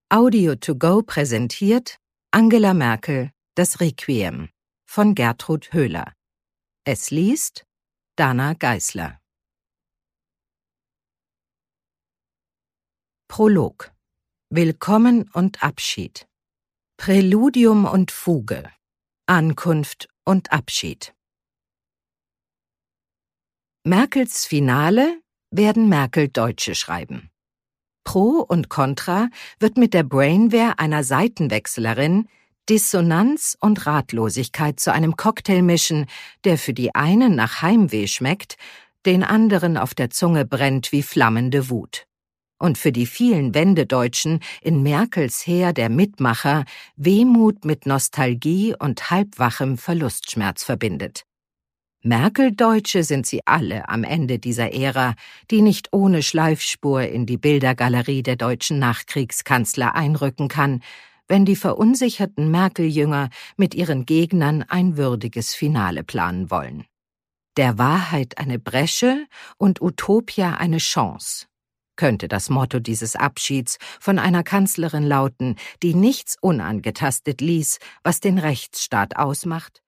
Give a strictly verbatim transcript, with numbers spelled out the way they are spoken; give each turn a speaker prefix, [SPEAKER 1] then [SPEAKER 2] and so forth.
[SPEAKER 1] Audio to go präsentiert Angela Merkel, das Requiem von Gertrud Höhler. Es liest Dana Geisler. Prolog. Willkommen und Abschied. Präludium und Fuge. Ankunft und Abschied. Merkels Finale werden Merkel Deutsche schreiben. Pro und Contra wird mit der Brainware einer Seitenwechslerin Dissonanz und Ratlosigkeit zu einem Cocktail mischen, der für die einen nach Heimweh schmeckt, den anderen auf der Zunge brennt wie flammende Wut. Und für die vielen Wendedeutschen in Merkels Heer der Mitmacher Wehmut mit Nostalgie und halbwachem Verlustschmerz verbindet. Merkel-Deutsche sind sie alle am Ende dieser Ära, die nicht ohne Schleifspur in die Bildergalerie der deutschen Nachkriegskanzler einrücken kann, wenn die verunsicherten Merkel-Jünger mit ihren Gegnern ein würdiges Finale planen wollen. Der Wahrheit eine Bresche und Utopia eine Chance, könnte das Motto dieses Abschieds von einer Kanzlerin lauten, die nichts unangetastet ließ, was den Rechtsstaat ausmacht,